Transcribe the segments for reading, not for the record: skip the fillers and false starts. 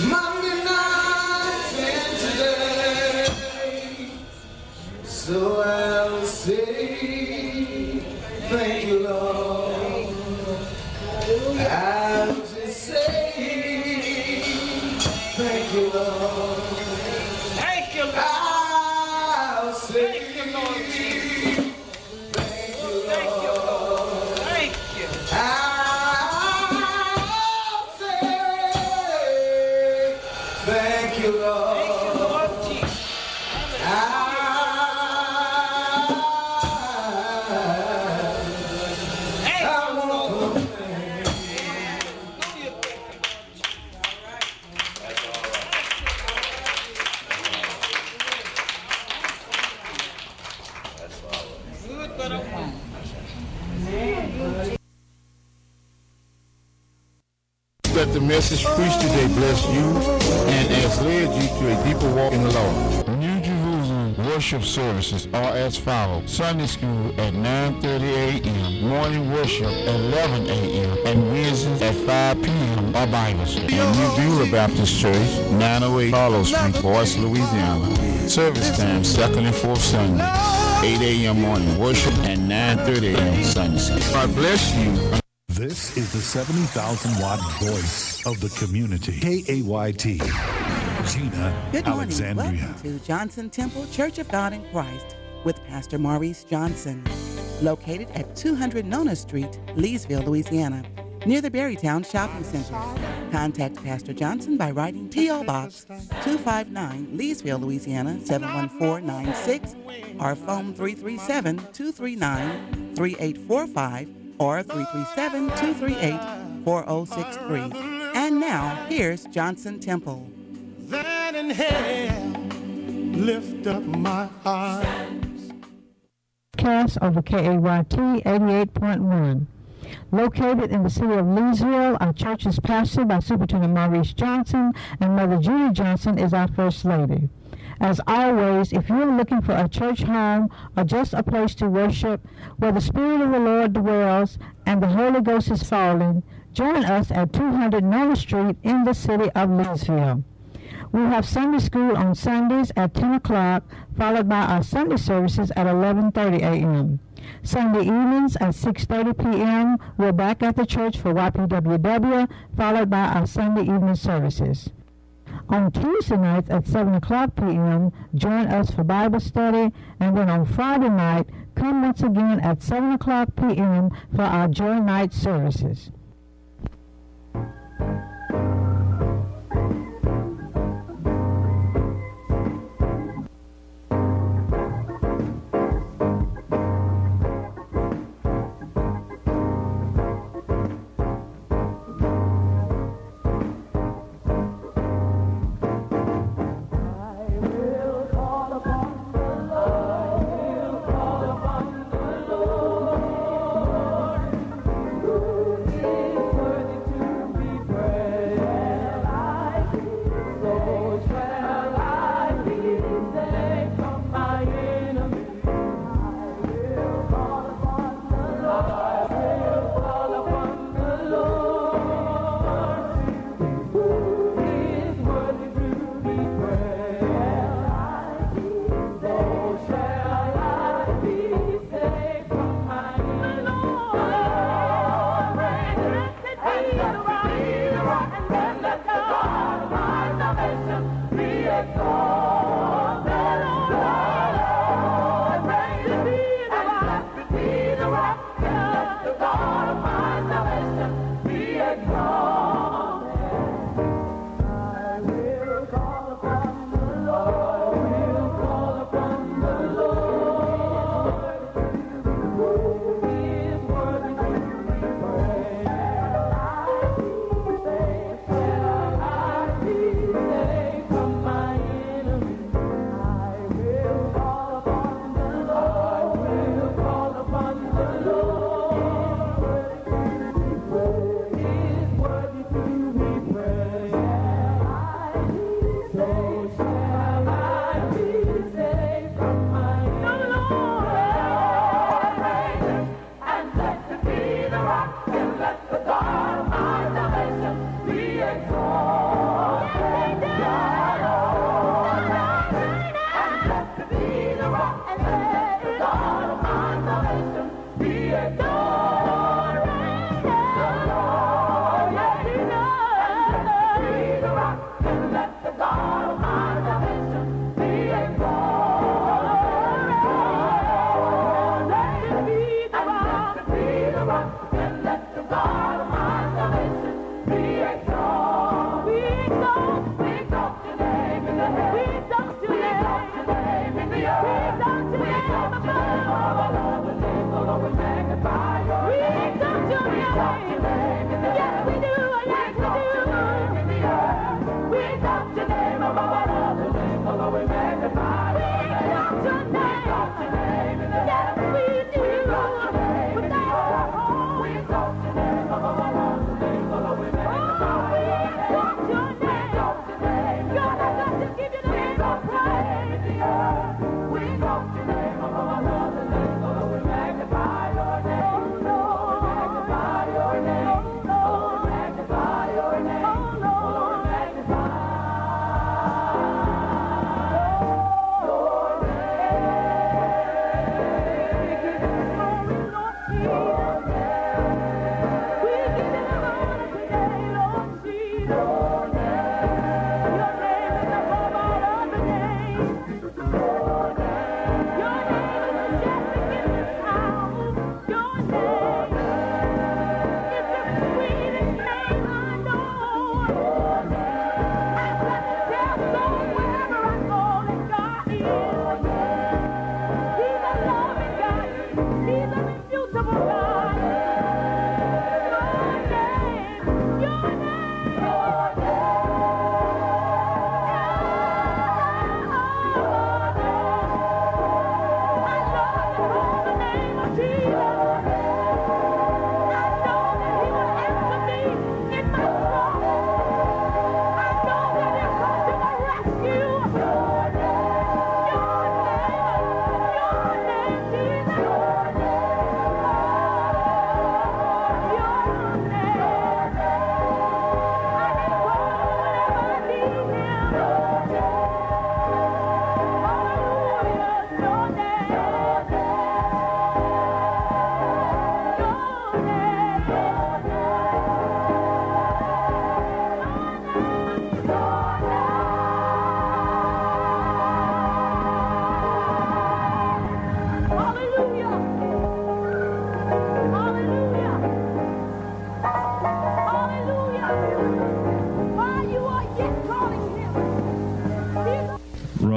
Monday nights and today, so I'll say thank you, Lord. I'll just say thank you, Lord. Thank you, Lord. I'll say Thank you, Lord Jesus. thank you, Thank you, Lord. Lord. Thank you. I'll say thank you, Lord. Thank you, Lord Jesus. Thank I you, won't Lord. complain. Hallelujah. Thank you, Lord Jesus. Good, but okay. That the message preached today bless you and has led you to a deeper walk in the Lord. New Jerusalem worship services are as follows. Sunday school at 9:30 a.m., morning worship at 11 a.m., and Wednesdays at 5 p.m. are Bible study. And New Beulah Baptist Church, 908 Carlos Street, Boyce, Louisiana. Service time, second and fourth Sunday, 8 a.m. morning worship and 9:30 a.m. Sunday school. God bless you. This is the 70,000-watt voice of the community. KAYT. Gina Good morning. Alexandria. Welcome to Johnson Temple Church of God in Christ with Pastor Maurice Johnson. Located at 200 Nona Street, Leesville, Louisiana, near the Berrytown Shopping Center. Contact Pastor Johnson by writing P.O. Box 259, Leesville, Louisiana, 71496, or phone 337-239-3845 or 337-238-4063. And now, here's Johnson Temple. That in hell, lift up my eyes. Cast over KAYT 88.1. Located in the city of Leesville, our church is pastored by Superintendent Maurice Johnson, and Mother Judy Johnson is our First Lady. As always, if you're looking for a church home or just a place to worship where the Spirit of the Lord dwells and the Holy Ghost is falling, join us at 200 Nona Street in the city of Leesville. We have Sunday school on Sundays at 10 o'clock, followed by our Sunday services at 11:30 a.m. Sunday evenings at 6:30 p.m., we're back at the church for YPWW, followed by our Sunday evening services. On Tuesday nights at 7 o'clock p.m., join us for Bible study, and then on Friday night, come once again at 7 o'clock p.m. for our Joy Night services.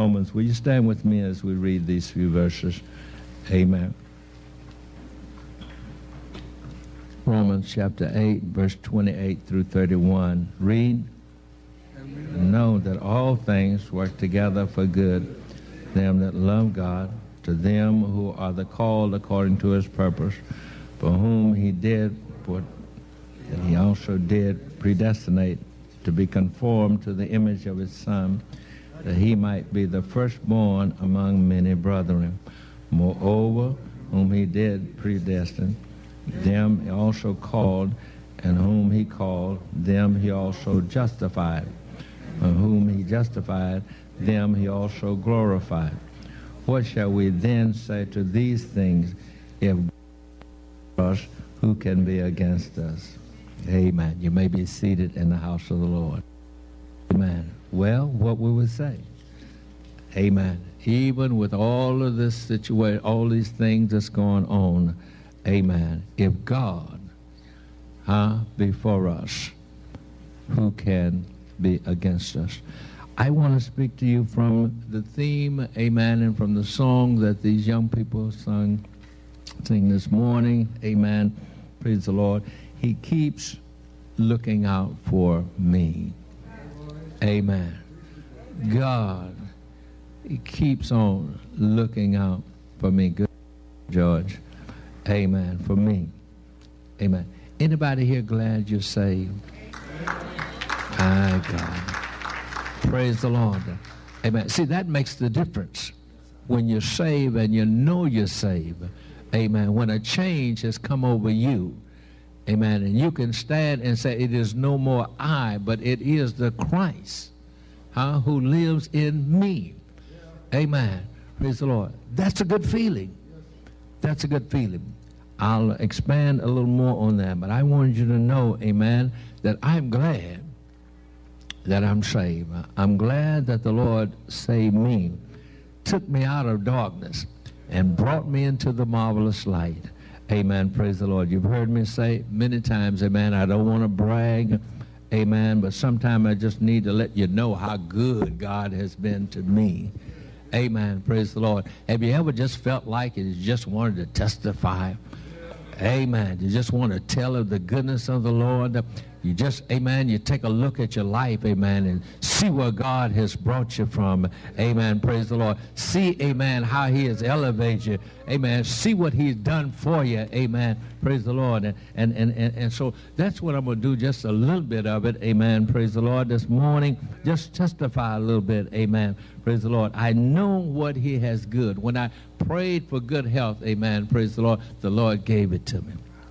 Romans. Will you stand with me as we read these few verses? Amen. Romans chapter 8, verse 28 through 31. Read. Know that all things work together for good, them that love God, to them who are the called according to his purpose, for whom he did put, and he also did predestinate to be conformed to the image of his Son, that he might be the firstborn among many brethren. Moreover, whom he did predestine, them he also called, and whom he called, them he also justified. And whom he justified, them he also glorified. What shall we then say to these things? If us, who can be against us? Amen. You may be seated in the house of the Lord. Amen. Well, what we would say? Amen. Even with all of this situation, all these things that's going on, amen. If God be for us, who can be against us? I want to speak to you from the theme, amen, and from the song that these young people sing this morning, amen. Praise the Lord. He keeps looking out for me. Amen. God, he keeps on looking out for me. Good, George. Amen. For me. Amen. Anybody here glad you're saved? My God. Praise the Lord. Amen. See, that makes the difference when you're saved and you know you're saved. Amen. When a change has come over you. Amen. And you can stand and say, it is no more I, but it is the Christ who lives in me. Amen. Praise the Lord. That's a good feeling. That's a good feeling. I'll expand a little more on that, but I want you to know, amen, that I'm glad that I'm saved. I'm glad that the Lord saved me, took me out of darkness, and brought me into the marvelous light. Amen. Praise the Lord. You've heard me say many times, amen, I don't want to brag, amen, but sometimes I just need to let you know how good God has been to me. Amen. Praise the Lord. Have you ever just felt like you just wanted to testify? Amen. You just want to tell of the goodness of the Lord. You just, amen, you take a look at your life, amen, and see where God has brought you from. Amen. Praise the Lord. See, amen, how he has elevated you. Amen. See what he's done for you. Amen. Praise the Lord. And so that's what I'm going to do, just a little bit of it. Amen. Praise the Lord. This morning, just testify a little bit. Amen. Praise the Lord. I know what he has good. When I prayed for good health, amen, praise the Lord gave it to me.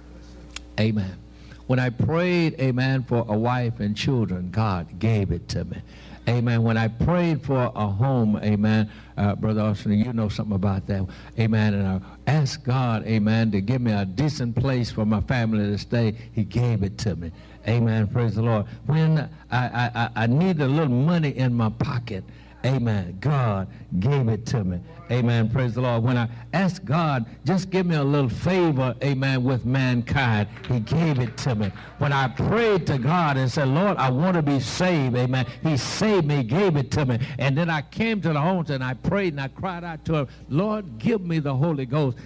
Amen. When I prayed, amen, for a wife and children, God gave it to me. Amen. When I prayed for a home, amen, Brother Austin, you know something about that. Amen. And I asked God, amen, to give me a decent place for my family to stay. He gave it to me. Amen. Praise the Lord. When I needed a little money in my pocket, amen, God gave it to me. Amen. Praise the Lord. When I asked God, just give me a little favor, amen, with mankind, he gave it to me. When I prayed to God and said, Lord, I want to be saved, amen, he saved me, gave it to me. And then I came to the altar and I prayed and I cried out to him, Lord, give me the Holy Ghost.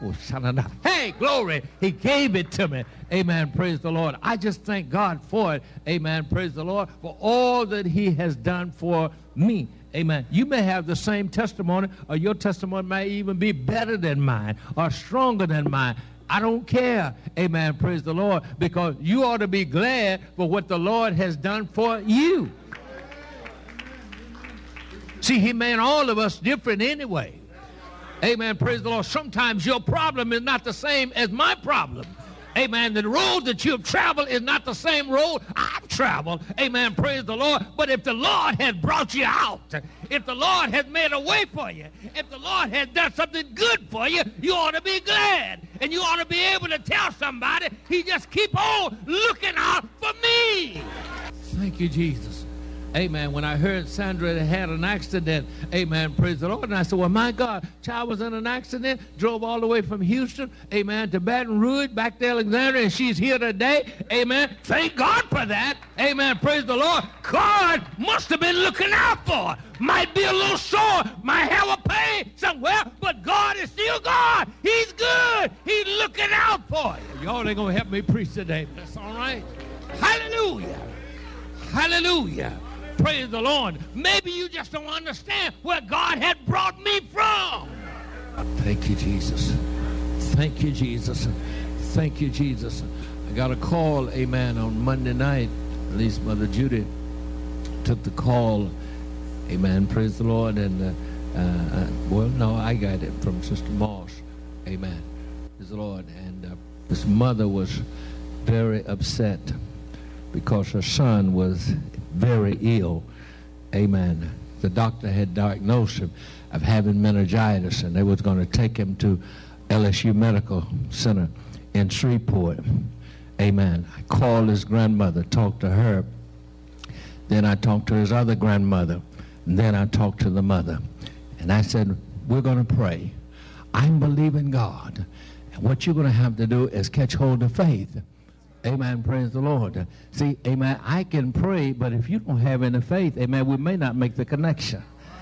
Hey, glory, he gave it to me. Amen. Praise the Lord. I just thank God for it. Amen. Praise the Lord for all that he has done for me. Amen. You may have the same testimony, or your testimony may even be better than mine or stronger than mine. I don't care. Amen. Praise the Lord. Because you ought to be glad for what the Lord has done for you. See, he made all of us different anyway. Amen. Praise the Lord. Sometimes your problem is not the same as my problem. Amen. The road that you've traveled is not the same road I've traveled. Amen. Praise the Lord. But if the Lord has brought you out, if the Lord has made a way for you, if the Lord has done something good for you, you ought to be glad. And you ought to be able to tell somebody, he just keep on looking out for me. Thank you, Jesus. Amen. When I heard Sandra had an accident, amen, praise the Lord. And I said, well, my God, child was in an accident, drove all the way from Houston, amen, to Baton Rouge, back to Alexandria, and she's here today. Amen. Thank God for that. Amen. Praise the Lord. God must have been looking out for her. might be a little sore, might have a pain somewhere, but God is still God. He's good. He's looking out for you. Y'all ain't going to help me preach today. That's all right. Hallelujah. Hallelujah. Praise the Lord. Maybe you just don't understand where God had brought me from. Thank you, Jesus. Thank you, Jesus. Thank you, Jesus. I got a call, amen, on Monday night. At least Mother Judy took the call, amen, praise the Lord. And, well, no, I got it from Sister Moss, amen, praise the Lord. And this mother was very upset because her son was very ill, amen. The doctor had diagnosed him of having meningitis, and they was going to take him to LSU Medical Center in Shreveport. Amen. I called his grandmother, talked to her. Then I talked to his other grandmother. And then I talked to the mother. And I said, we're going to pray. I'm believing God. And what you're going to have to do is catch hold of faith. Amen. Praise the Lord. See, amen, I can pray, but if you don't have any faith, amen, we may not make the connection.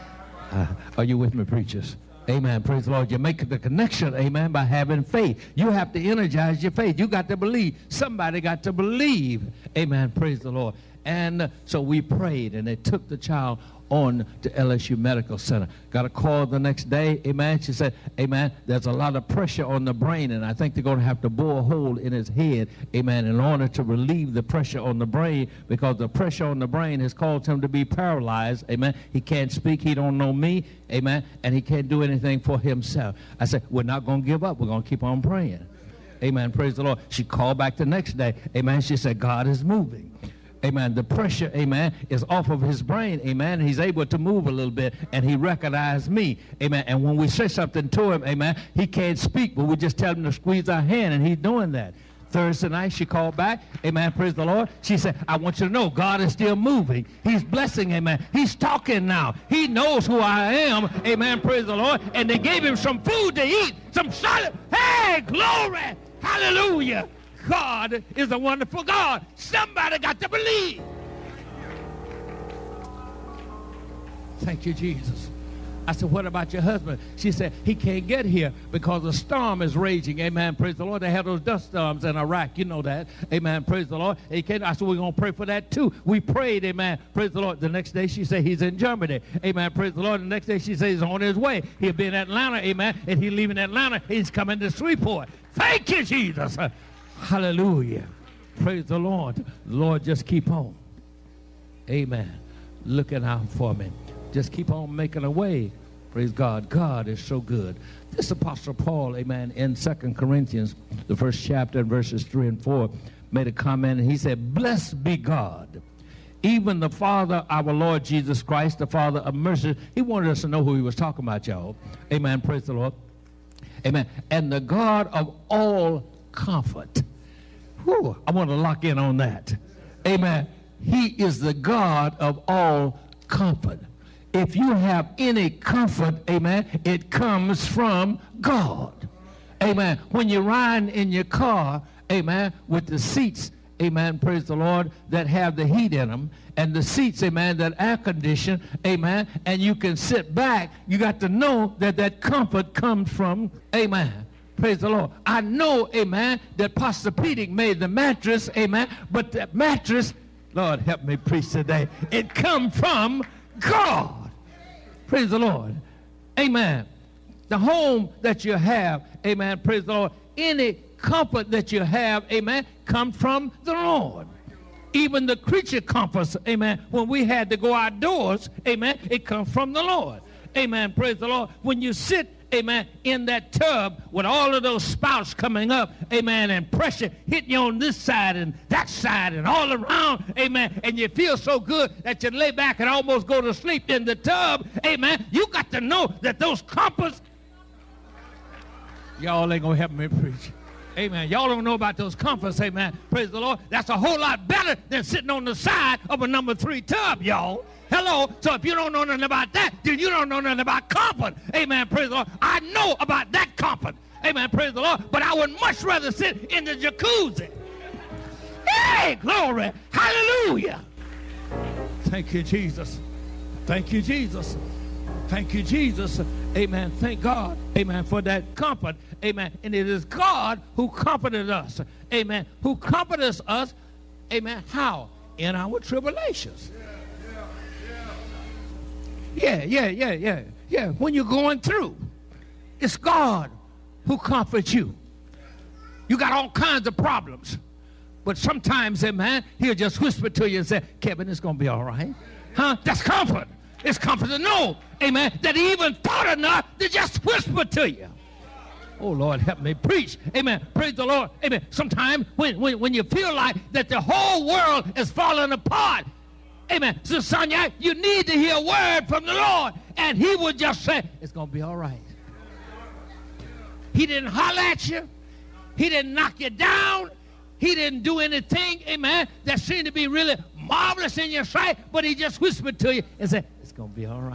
Are you with me, preachers? Amen. Praise the Lord. You make the connection, amen, by having faith. You have to energize your faith. You got to believe. Somebody got to believe. Amen. Praise the Lord. And so we prayed, and they took the child on to LSU Medical Center. Got a call the next day, amen. She said, amen, there's a lot of pressure on the brain, and I think they're going to have to bore a hole in his head, amen, in order to relieve the pressure on the brain, because the pressure on the brain has caused him to be paralyzed, amen. He can't speak, he don't know me, amen, and he can't do anything for himself. I said, we're not going to give up. We're going to keep on praying. Amen. Praise the Lord. She called back the next day, amen. She said, God is moving. Amen. The pressure, amen, is off of his brain, amen. He's able to move a little bit, and he recognized me, amen. And when we say something to him, amen, he can't speak, but we just tell him to squeeze our hand, and he's doing that. Thursday night, she called back, amen, praise the Lord. She said, I want you to know God is still moving. He's blessing, amen. He's talking now. He knows who I am, amen, praise the Lord. And they gave him some food to eat, some solid. Hey, glory, hallelujah. God is a wonderful God. Somebody got to believe. Thank you, Jesus. I said, what about your husband? She said, he can't get here because the storm is raging. Amen. Praise the Lord. They had those dust storms in Iraq. You know that. Amen. Praise the Lord. He can't. I said, we're going to pray for that too. We prayed. Amen. Praise the Lord. The next day she said he's in Germany. Amen. Praise the Lord. The next day she said he's on his way. He'll be in Atlanta. Amen. And he's leaving Atlanta. He's coming to Shreveport. Thank you, Jesus. Hallelujah. Praise the Lord. Lord, just keep on. Amen. Looking out for me. Just keep on making a way. Praise God. God is so good. This Apostle Paul, amen, in 2 Corinthians, the first chapter, and verses 3 and 4, made a comment, and he said, blessed be God, even the Father, our Lord Jesus Christ, the Father of mercy. He wanted us to know who he was talking about, y'all. Amen. Praise the Lord. Amen. And the God of all comfort. Whew, I want to lock in on that. Amen. He is the God of all comfort. If you have any comfort, amen, it comes from God. Amen. When you're riding in your car, amen, with the seats, amen, praise the Lord, that have the heat in them, and the seats, amen, that air condition, amen, and you can sit back, you got to know that that comfort comes from, amen. Praise the Lord. I know, amen, that Pastor Pedic made the mattress, amen, but that mattress, Lord help me preach today, it comes from God. Praise the Lord. Amen. The home that you have, amen, praise the Lord, any comfort that you have, amen, comes from the Lord. Even the creature comforts, amen, when we had to go outdoors, amen, it comes from the Lord. Amen, praise the Lord. When you sit, amen, in that tub with all of those spouts coming up, amen, and pressure hitting you on this side and that side and all around, amen, and you feel so good that you lay back and almost go to sleep in the tub, amen, you got to know that those comforts, y'all ain't going to help me preach. Amen. Y'all don't know about those comforts, amen. Praise the Lord. That's a whole lot better than sitting on the side of a number 3 tub, y'all. Hello. So if you don't know nothing about that, then you don't know nothing about comfort. Amen. Praise the Lord. I know about that comfort. Amen. Praise the Lord. But I would much rather sit in the jacuzzi. Hey, glory. Hallelujah. Thank you, Jesus. Thank you, Jesus. Thank you, Jesus. Amen. Thank God. Amen. For that comfort. Amen. And it is God who comforted us. Amen. Who comforts us. Amen. How? In our tribulations. Yeah. When you're going through, it's God who comforts you. You got all kinds of problems. But sometimes, amen, he'll just whisper to you and say, Kevin, it's going to be all right. Huh? That's comfort. It's comfort to know, amen, that he even thought enough to just whisper to you. Oh, Lord, help me preach. Amen. Praise the Lord. Amen. Sometimes when you feel like that the whole world is falling apart, amen, so Sonia, you need to hear a word from the Lord. And he would just say, it's going to be all right. He didn't holler at you. He didn't knock you down. He didn't do anything, amen, that seemed to be really marvelous in your sight, but he just whispered to you and said, it's going to be all right.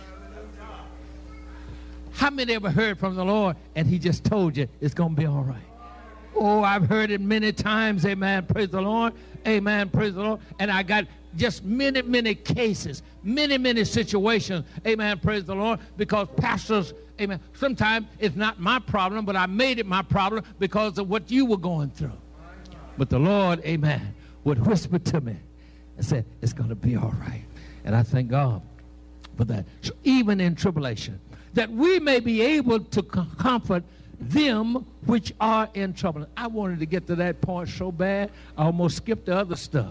How many ever heard from the Lord and he just told you it's going to be all right? Oh, I've heard it many times, amen, praise the Lord, amen, praise the Lord. And I got just many cases, many situations, amen, praise the Lord, because pastors, amen, sometimes it's not my problem, but I made it my problem because of what you were going through. But the Lord, amen, would whisper to me and say, it's going to be all right. And I thank God for that. So even in tribulation, that we may be able to comfort them which are in trouble. I wanted to get to that point so bad, I almost skipped the other stuff.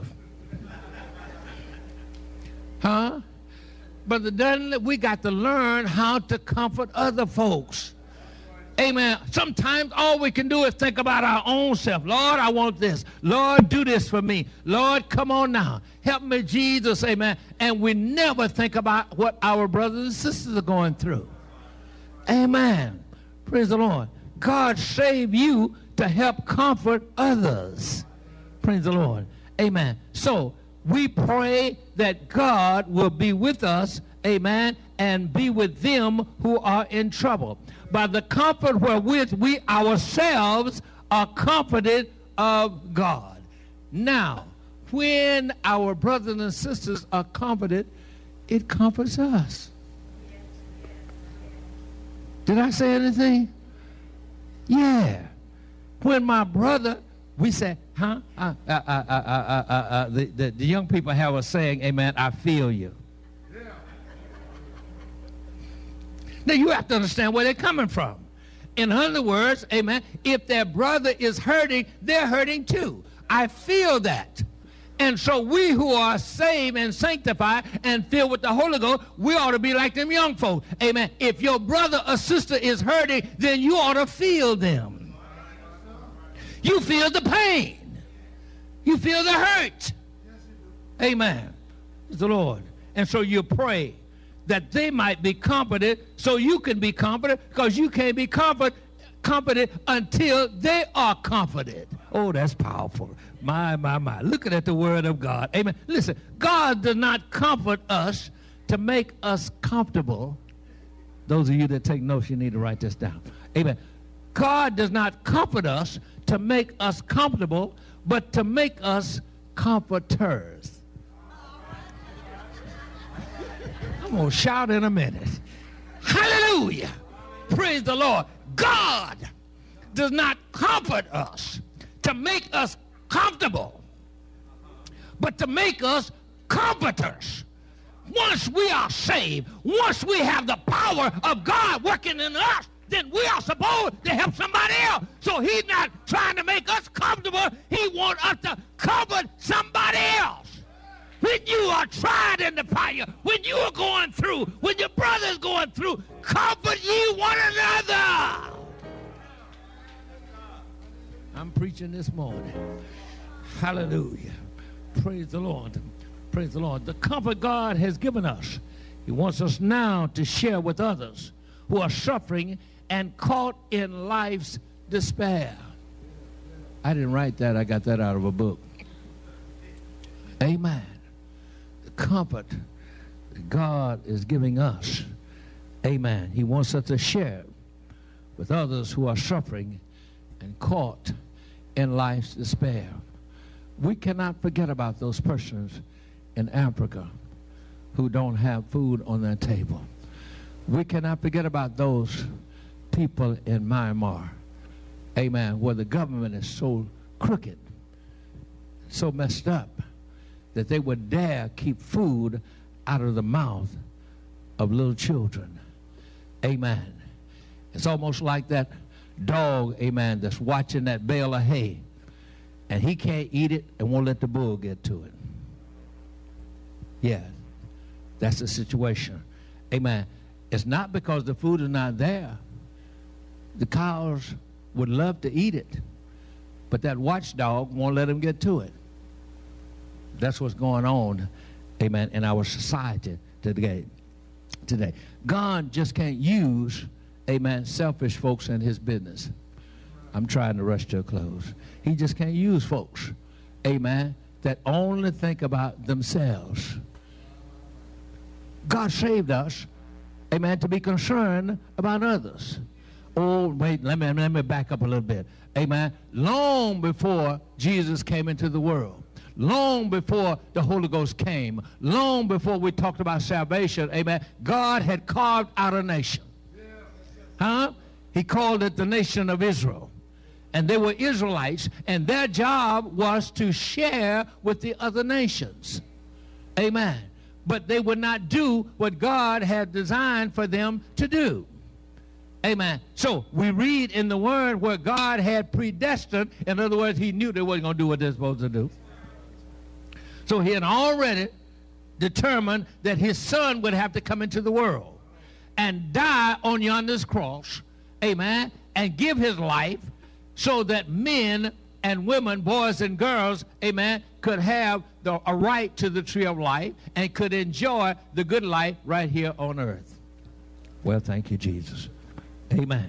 Huh? Brother Dudley, we got to learn how to comfort other folks. Amen. Sometimes all we can do is think about our own self. Lord, I want this. Lord, do this for me. Lord, come on now. Help me, Jesus. Amen. And we never think about what our brothers and sisters are going through. Amen. Praise the Lord. God saved you to help comfort others. Praise the Lord. Amen. So we pray that God will be with us. Amen. And be with them who are in trouble, by the comfort wherewith we ourselves are comforted of God. Now, when our brothers and sisters are comforted, it comforts us. Did I say anything? Yeah. When my brother, we say, huh? The young people have a saying, amen, I feel you. Now, you have to understand where they're coming from. In other words, amen, if their brother is hurting, they're hurting too. I feel that. And so we who are saved and sanctified and filled with the Holy Ghost, we ought to be like them young folks. Amen. If your brother or sister is hurting, then you ought to feel them. You feel the pain. You feel the hurt. Amen. Praise the Lord. And so you pray that they might be comforted so you can be comforted, because you can't be comforted until they are comforted. Oh, that's powerful. My. Looking at the word of God. Amen. Listen, God does not comfort us to make us comfortable. Those of you that take notes, you need to write this down. Amen. God does not comfort us to make us comfortable, but to make us comforters. I'm going to shout in a minute. Hallelujah. Praise the Lord. God does not comfort us to make us comfortable, but to make us comforters. Once we are saved, once we have the power of God working in us, then we are supposed to help somebody else. So he's not trying to make us comfortable. He wants us to comfort somebody else. When you are tried in the fire, when you are going through, when your brother is going through, comfort ye one another. I'm preaching this morning. Hallelujah. Praise the Lord. Praise the Lord. The comfort God has given us, he wants us now to share with others who are suffering and caught in life's despair. I didn't write that. I got that out of a book. Amen. Comfort that God is giving us. Amen. He wants us to share with others who are suffering and caught in life's despair. We cannot forget about those persons in Africa who don't have food on their table. We cannot forget about those people in Myanmar, amen, where the government is so crooked, so messed up, that they would dare keep food out of the mouth of little children. Amen. It's almost like that dog, amen, that's watching that bale of hay, and he can't eat it and won't let the bull get to it. Yeah, that's the situation. Amen. It's not because the food is not there. The cows would love to eat it, but that watchdog won't let them get to it. That's what's going on, amen, in our society today. God just can't use, amen, selfish folks in his business. I'm trying to rush to a close. He just can't use folks, amen, that only think about themselves. God saved us, amen, to be concerned about others. Oh, wait, let me back up a little bit. Amen. Long before Jesus came into the world, long before the Holy Ghost came, long before we talked about salvation, amen, God had carved out a nation. Huh? He called it the nation of Israel. And they were Israelites, and their job was to share with the other nations. Amen. But they would not do what God had designed for them to do. Amen. So we read in the Word where God had predestined. In other words, he knew they weren't going to do what they're supposed to do. So he had already determined that his son would have to come into the world and die on yonder's cross, amen, and give his life so that men and women, boys and girls, amen, could have a right to the tree of life and could enjoy the good life right here on earth. Well, thank you, Jesus. Amen.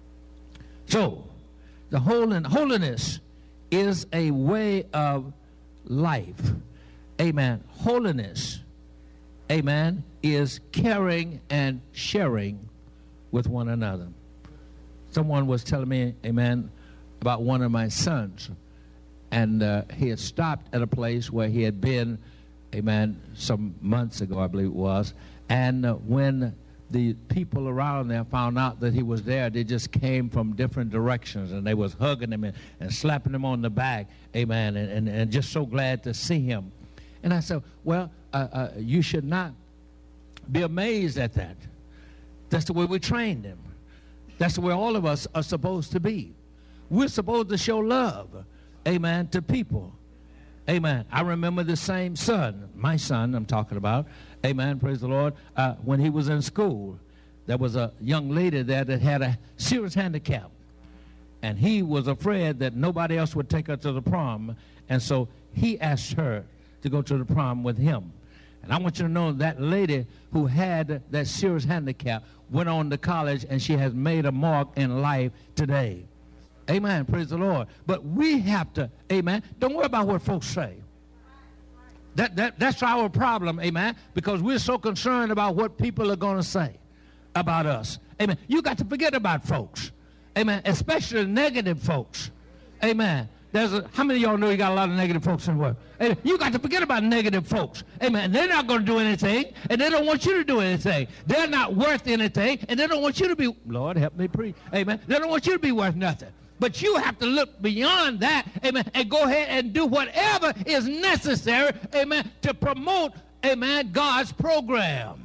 So, the holiness is a way of life. Amen. Holiness, amen, is caring and sharing with one another. Someone was telling me, amen, about one of my sons. And he had stopped at a place where he had been, amen, some months ago, I believe it was. And when the people around there found out that he was there, they just came from different directions, and they was hugging him and slapping him on the back, amen, and just so glad to see him. And I said, well, you should not be amazed at that. That's the way we trained him. That's the way all of us are supposed to be. We're supposed to show love, amen, to people. Amen. I remember the same son, my son I'm talking about, amen, praise the Lord, when he was in school. There was a young lady there that had a serious handicap, and he was afraid that nobody else would take her to the prom, and so he asked her to go to the prom with him. And I want you to know that lady who had that serious handicap went on to college, and she has made a mark in life today. Amen. Praise the Lord. But we have to, amen, don't worry about what folks say. That's our problem, amen, because we're so concerned about what people are going to say about us. Amen. You got to forget about folks. Amen. Especially negative folks. Amen. How many of y'all know you got a lot of negative folks in the world? Amen. You got to forget about negative folks. Amen. They're not going to do anything, and they don't want you to do anything. They're not worth anything, and they don't want you to be, Lord, help me preach. Amen. They don't want you to be worth nothing. But you have to look beyond that, amen, and go ahead and do whatever is necessary, amen, to promote, amen, God's program.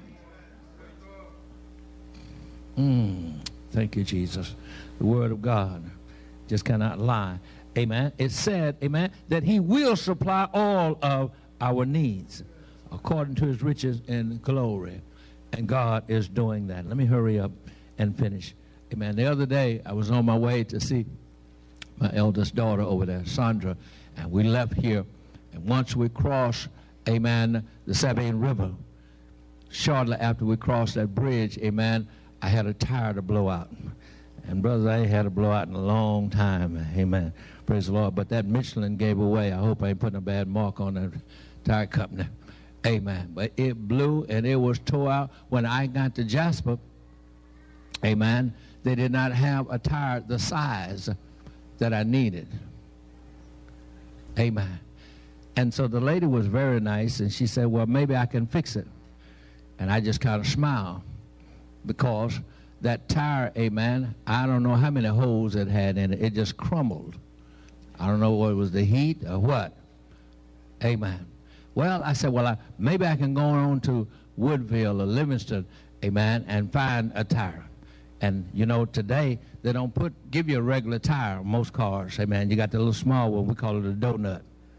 Thank you, Jesus. The Word of God just cannot lie. Amen. It said, amen, that he will supply all of our needs according to his riches in glory. And God is doing that. Let me hurry up and finish. Amen. The other day, I was on my way to see my eldest daughter over there, Sandra, and we left here. And once we crossed, amen, the Sabine River, shortly after we crossed that bridge, amen, I had a tire to blow out. And brothers, I ain't had a blowout in a long time, amen. Praise the Lord. But that Michelin gave away. I hope I ain't putting a bad mark on that tire company. Amen. But it blew and it was tore out. When I got to Jasper, amen, they did not have a tire the size that I needed. Amen. And so the lady was very nice, and she said, well, maybe I can fix it. And I just kind of smiled because that tire, amen, I don't know how many holes it had in it. It just crumbled. I don't know whether it was the heat or what. Amen. Well, I said, well, maybe I can go on to Woodville or Livingston, amen, and find a tire. And, you know, today they don't give you a regular tire on most cars, amen. You got the little small one, we call it a donut.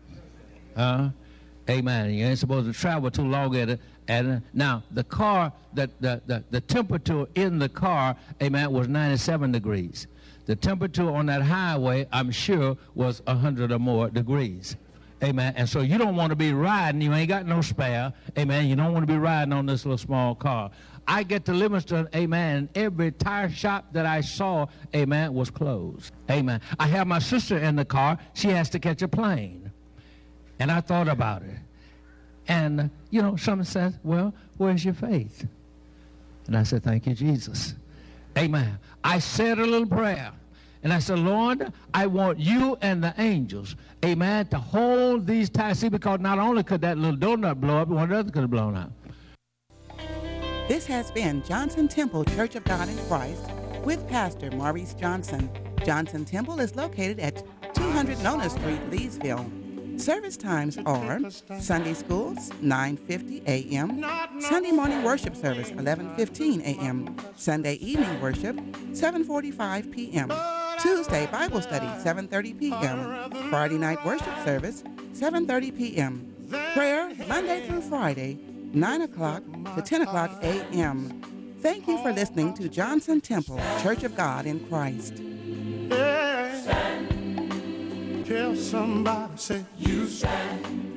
Amen. You ain't supposed to travel too long at it. And now, the car, the temperature in the car, amen, was 97 degrees. The temperature on that highway, I'm sure, was 100 or more degrees. Amen. And so you don't want to be riding. You ain't got no spare. Amen. You don't want to be riding on this little small car. I get to Livingston, amen, and every tire shop that I saw, amen, was closed. Amen. I have my sister in the car. She has to catch a plane. And I thought about it. And, you know, someone says, well, where's your faith? And I said, thank you, Jesus. Amen. I said a little prayer. And I said, Lord, I want you and the angels, amen, to hold these tires. See, because not only could that little donut blow up, one other could have blown out. This has been Johnson Temple Church of God in Christ with Pastor Maurice Johnson. Johnson Temple is located at 200 Nona Street, Leesville. Service times are Sunday schools, 9:50 a.m., Sunday morning worship service, 11:15 a.m., Sunday evening worship, 7:45 p.m., Tuesday Bible study, 7:30 p.m., Friday night worship service, 7:30 p.m., prayer Monday through Friday, 9 o'clock to 10 o'clock a.m. Thank you for listening to Johnson Temple Church of God in Christ. Tell somebody, say, you stand.